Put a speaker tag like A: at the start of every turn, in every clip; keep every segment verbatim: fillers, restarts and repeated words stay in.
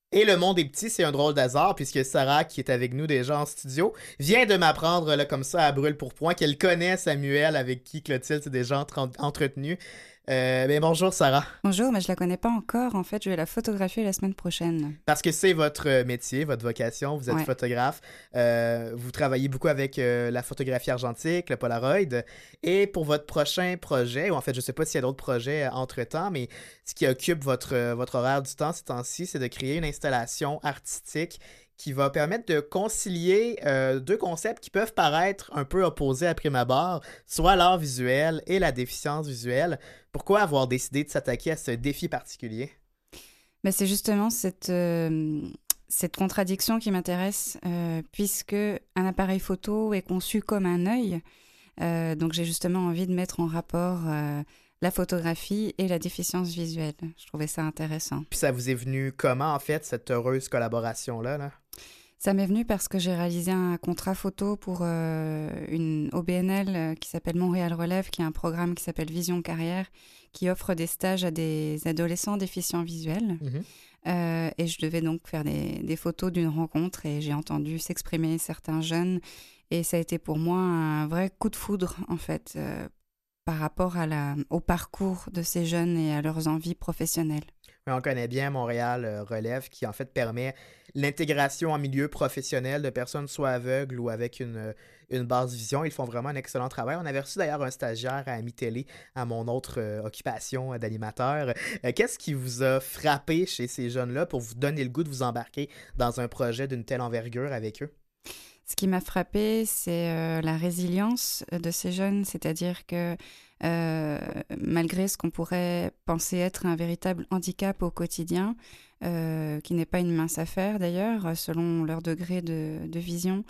A: Et le monde est petit, c'est un drôle d'hasard, puisque Sarah, qui est avec nous déjà en studio, vient de m'apprendre là, comme ça à brûle pour point qu'elle connaît Samuel, avec qui Clotilde s'est déjà entre- entretenue. Euh, ben bonjour Sarah,
B: Bonjour, mais je la connais pas encore. En fait, je vais la photographier la semaine prochaine.
A: parce que c'est votre métier, votre vocation, vous êtes
B: Ouais.
A: photographe, euh, vous travaillez beaucoup avec euh, la photographie argentique, le Polaroid, et pour votre prochain projet, ou en fait je sais pas s'il y a d'autres projets euh, entre-temps, mais ce qui occupe votre, euh, votre horaire du temps ces temps-ci, c'est de créer une installation artistique qui va permettre de concilier euh, deux concepts qui peuvent paraître un peu opposés à prime abord, soit l'art visuel et la déficience visuelle. Pourquoi avoir décidé de s'attaquer à ce défi particulier?
B: Mais c'est justement cette, euh, cette contradiction qui m'intéresse, euh, puisque un appareil photo est conçu comme un œil. Euh, donc j'ai justement envie de mettre en rapport euh, la photographie et la déficience visuelle. Je trouvais ça intéressant.
A: Puis ça vous est venu comment, en fait, cette heureuse collaboration-là, là?
B: Ça m'est venu parce que j'ai réalisé un contrat photo pour euh, une O B N L euh, qui s'appelle Montréal Relève, qui est un programme qui s'appelle Vision Carrière, qui offre des stages à des adolescents déficients visuels.
A: Mhm.
B: Euh, et je devais donc faire des, des photos d'une rencontre et j'ai entendu s'exprimer certains jeunes. Et ça a été pour moi un vrai coup de foudre, en fait, euh, par rapport à la, au parcours de ces jeunes et à leurs envies professionnelles.
A: Oui, on connaît bien Montréal euh, Relève, qui en fait permet l'intégration en milieu professionnel de personnes soit aveugles ou avec une, euh, une basse vision. Ils font vraiment un excellent travail. On avait reçu d'ailleurs un stagiaire à Ami-Télé, à mon autre euh, occupation euh, d'animateur. Euh, qu'est-ce qui vous a frappé chez ces jeunes-là pour vous donner le goût de vous embarquer dans un projet d'une telle envergure avec eux?
B: Ce qui m'a frappée, c'est euh, la résilience de ces jeunes, c'est-à-dire que euh, malgré ce qu'on pourrait penser être un véritable handicap au quotidien, euh, qui n'est pas une mince affaire d'ailleurs, selon leur degré de, de vision,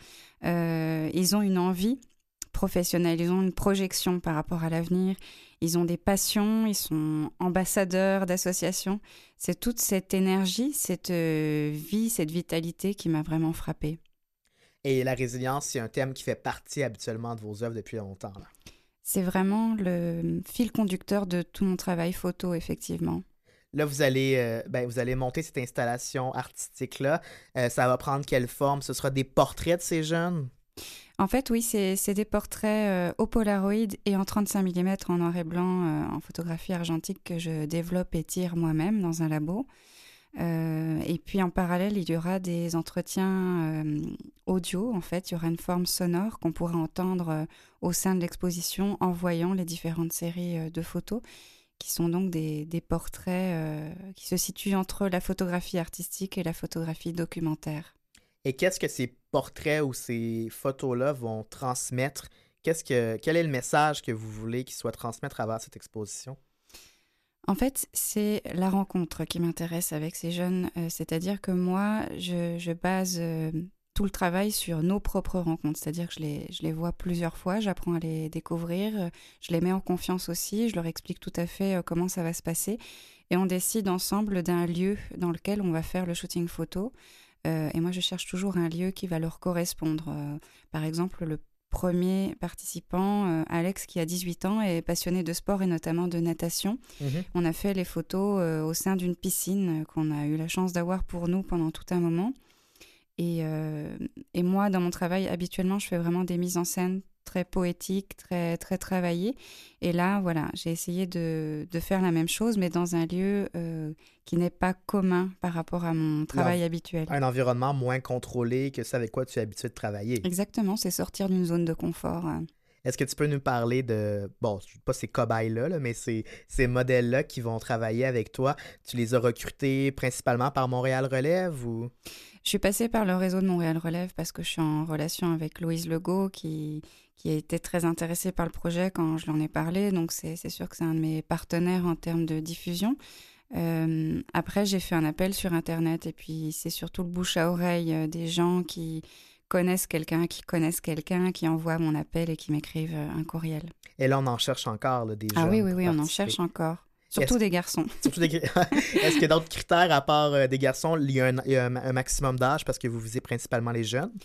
B: euh, ils ont une envie professionnelle, ils ont une projection par rapport à l'avenir, ils ont des passions, ils sont ambassadeurs d'associations. C'est toute cette énergie, cette euh, vie, cette vitalité qui m'a vraiment frappée.
A: Et la résilience, c'est un thème qui fait partie habituellement de vos œuvres depuis longtemps, là.
B: C'est vraiment le fil conducteur de tout mon travail photo, effectivement.
A: Là, vous allez, euh, ben, vous allez monter cette installation artistique-là. Euh, ça va prendre quelle forme? Ce sera des portraits de ces jeunes?
B: En fait, oui, c'est, c'est des portraits euh, au Polaroid et en trente-cinq millimètres en noir et blanc euh, en photographie argentique que je développe et tire moi-même dans un labo. Euh, et puis en parallèle, il y aura des entretiens euh, audio, en fait. Il y aura une forme sonore qu'on pourra entendre euh, au sein de l'exposition en voyant les différentes séries euh, de photos, qui sont donc des, des portraits euh, qui se situent entre la photographie artistique et la photographie documentaire.
A: Et qu'est-ce que ces portraits ou ces photos-là vont transmettre? Qu'est-ce que, quel est le message que vous voulez qu'il soit transmis à travers cette exposition?
B: En fait, c'est la rencontre qui m'intéresse avec ces jeunes, euh, c'est-à-dire que moi, je, je base euh, tout le travail sur nos propres rencontres, c'est-à-dire que je les, je les vois plusieurs fois, j'apprends à les découvrir, euh, je les mets en confiance aussi, je leur explique tout à fait euh, comment ça va se passer, et on décide ensemble d'un lieu dans lequel on va faire le shooting photo. Euh, et moi, je cherche toujours un lieu qui va leur correspondre. Euh, par exemple, le premier participant, euh, Alex, qui a dix-huit ans, est passionné de sport et notamment de natation.
A: Mhm.
B: On a fait les photos euh, au sein d'une piscine euh, qu'on a eu la chance d'avoir pour nous pendant tout un moment. Et, euh, et moi, dans mon travail, habituellement, je fais vraiment des mises en scène très poétiques, très, très travaillées. Et là, voilà, j'ai essayé de, de faire la même chose, mais dans un lieu euh, qui n'est pas commun par rapport à mon travail
A: L'env-
B: habituel.
A: Un environnement moins contrôlé que ce avec quoi tu es habitué de travailler.
B: Exactement, c'est sortir d'une zone de confort.
A: Est-ce que tu peux nous parler de, bon, pas ces cobayes-là, là, mais ces, ces modèles-là qui vont travailler avec toi? Tu les as recrutés principalement par Montréal Relève ou?
B: Je suis passée par le réseau de Montréal Relève parce que je suis en relation avec Louise Legault qui, qui a été très intéressée par le projet quand je lui en ai parlé. Donc, c'est, c'est sûr que c'est un de mes partenaires en termes de diffusion. Euh, après, j'ai fait un appel sur Internet et puis c'est surtout le bouche à oreille euh, des gens qui connaissent quelqu'un, qui connaissent quelqu'un, qui envoient mon appel et qui m'écrivent euh, un courriel.
A: Et là, on en cherche encore, là, des
B: Ah
A: jeunes
B: oui, oui,
A: pour
B: oui, on en
A: participer.
B: cherche encore. Surtout
A: Est-ce,
B: des garçons.
A: surtout des, est-ce qu'il y a d'autres critères à part euh, des garçons? Il y a un, il y a un, un maximum d'âge parce que vous visez principalement les jeunes?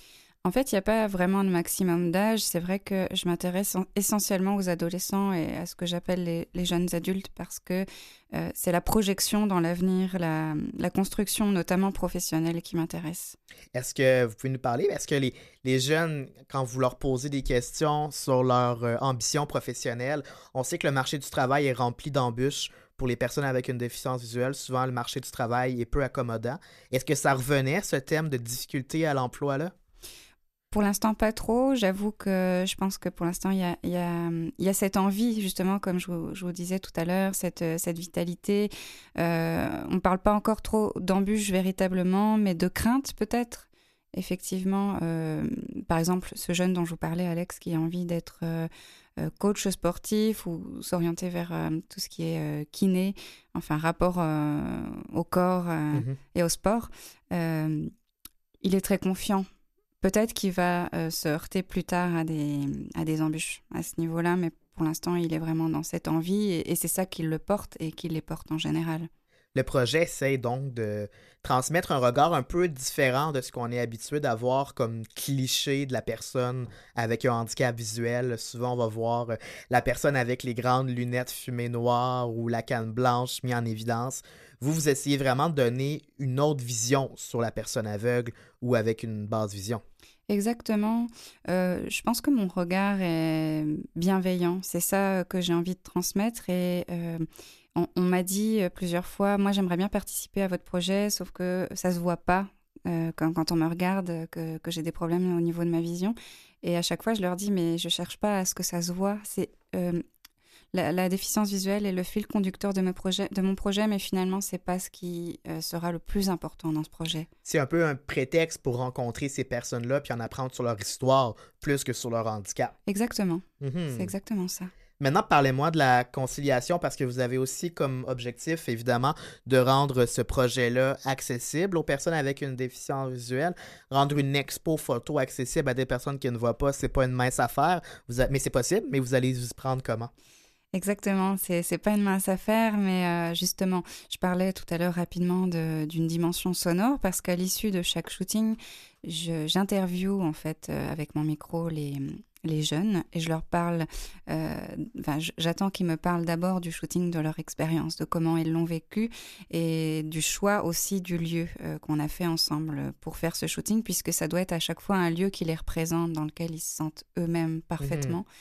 B: En fait, il n'y a pas vraiment de maximum d'âge. C'est vrai que je m'intéresse en- essentiellement aux adolescents et à ce que j'appelle les, les jeunes adultes parce que euh, c'est la projection dans l'avenir, la, la construction notamment professionnelle qui m'intéresse.
A: Est-ce que vous pouvez nous parler? Est-ce que les, les jeunes, quand vous leur posez des questions sur leur euh, ambition professionnelle, on sait que le marché du travail est rempli d'embûches pour les personnes avec une déficience visuelle. Souvent, le marché du travail est peu accommodant. Est-ce que ça revenait, ce thème de difficulté à l'emploi-là?
B: Pour l'instant, pas trop. J'avoue que je pense que pour l'instant, il y a, il y a, il y a cette envie, justement, comme je vous, je vous disais tout à l'heure, cette, cette vitalité. Euh, on ne parle pas encore trop d'embûches véritablement, mais de crainte peut-être. Effectivement, euh, par exemple, ce jeune dont je vous parlais, Alex, qui a envie d'être euh, euh, coach sportif ou s'orienter vers euh, tout ce qui est euh, kiné, enfin rapport euh, au corps euh,
A: Mhm.
B: et au sport, euh, il est très confiant. Peut-être qu'il va euh, se heurter plus tard à des, à des embûches à ce niveau-là, mais pour l'instant, il est vraiment dans cette envie et, et c'est ça qui le porte et qui les porte en général.
A: Le projet essaie donc de transmettre un regard un peu différent de ce qu'on est habitué d'avoir comme cliché de la personne avec un handicap visuel. Souvent, on va voir euh, la personne avec les grandes lunettes fumées noires ou la canne blanche mis en évidence. Vous, vous essayez vraiment de donner une autre vision sur la personne aveugle ou avec une basse vision.
B: Exactement. Euh, je pense que mon regard est bienveillant. C'est ça que j'ai envie de transmettre. Et euh, on, on m'a dit plusieurs fois, moi j'aimerais bien participer à votre projet, sauf que ça se voit pas euh, quand, quand on me regarde, que, que j'ai des problèmes au niveau de ma vision. Et à chaque fois, je leur dis, mais je cherche pas à ce que ça se voit. C'est euh, la, la déficience visuelle est le fil conducteur de, mes projets, de mon projet, mais finalement, c'est pas ce qui euh, sera le plus important dans ce projet.
A: C'est un peu un prétexte pour rencontrer ces personnes-là puis en apprendre sur leur histoire plus que sur leur handicap.
B: Exactement.
A: Mhm.
B: C'est exactement ça.
A: Maintenant, parlez-moi de la conciliation parce que vous avez aussi comme objectif, évidemment, de rendre ce projet-là accessible aux personnes avec une déficience visuelle. Rendre une expo photo accessible à des personnes qui ne voient pas, c'est pas une mince affaire. Vous a- Mais c'est possible, mais vous allez vous y prendre comment?
B: Exactement, c'est c'est pas une mince affaire, mais euh, justement, je parlais tout à l'heure rapidement de- d'une dimension sonore parce qu'à l'issue de chaque shooting, je- j'interviewe en fait euh, avec mon micro les, les jeunes et je leur parle, euh, enfin, j- j'attends qu'ils me parlent d'abord du shooting, de leur expérience, de comment ils l'ont vécu et du choix aussi du lieu euh, qu'on a fait ensemble pour faire ce shooting puisque ça doit être à chaque fois un lieu qui les représente, dans lequel ils se sentent eux-mêmes
A: Mhm.
B: parfaitement.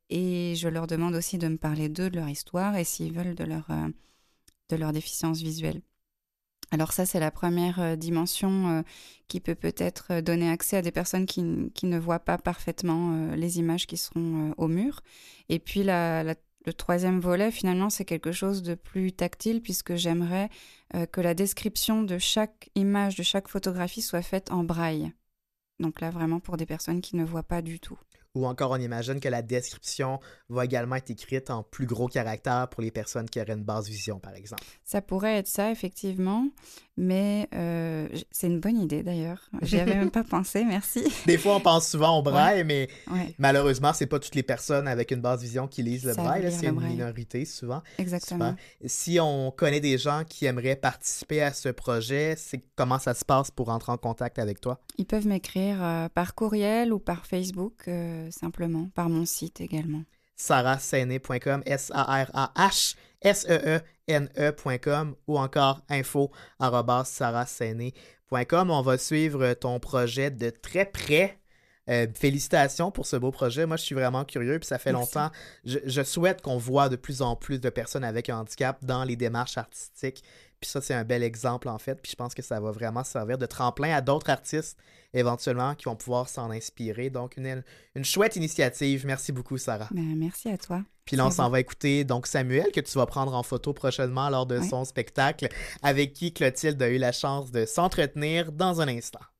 B: Et je leur demande aussi de me parler d'eux, de leur histoire et s'ils veulent de leur, euh, de leur déficience visuelle. Alors ça, c'est la première euh, dimension euh, qui peut peut-être euh, donner accès à des personnes qui, n- qui ne voient pas parfaitement euh, les images qui seront euh, au mur. Et puis la, la- le troisième volet, finalement, c'est quelque chose de plus tactile puisque j'aimerais euh, que la description de chaque image, de chaque photographie soit faite en braille. Donc là, vraiment pour des personnes qui ne voient pas du tout.
A: Ou encore, on imagine que la description va également être écrite en plus gros caractères pour les personnes qui auraient une basse vision, par exemple.
B: Ça pourrait être ça, effectivement, mais euh, j- c'est une bonne idée d'ailleurs. J'y avais même pas pensé, merci.
A: Des fois, on pense souvent au
B: Ouais,
A: braille, mais
B: ouais,
A: malheureusement, c'est pas toutes les personnes avec une basse vision qui lisent le
B: savent
A: braille, là.
B: lire
A: C'est
B: le
A: une
B: braille.
A: minorité souvent. Super.
B: Exactement.
A: Si on connaît des gens qui aimeraient participer à ce projet, c'est comment ça se passe pour entrer en contact avec toi?
B: Ils peuvent m'écrire euh, par courriel ou par Facebook, euh, simplement, par mon site également.
A: sarah sene point com, S A R A H S E E N E point com ou encore info arobase sarah sene point com. On va suivre ton projet de très près. Euh, félicitations pour ce beau projet. Moi, je suis vraiment curieux, puis ça fait
B: Merci.
A: longtemps. Je, je souhaite qu'on voit de plus en plus de personnes avec un handicap dans les démarches artistiques. Puis ça, c'est un bel exemple, en fait. Puis je pense que ça va vraiment servir de tremplin à d'autres artistes, éventuellement, qui vont pouvoir s'en inspirer. Donc, une, une chouette initiative. Merci beaucoup, Sarah.
B: Ben, merci à toi.
A: Puis là, on
B: C'est
A: s'en
B: beau.
A: va écouter donc Samuel, que tu vas prendre en photo prochainement lors de
B: Ouais.
A: son spectacle, avec qui Clotilde a eu la chance de s'entretenir dans un instant.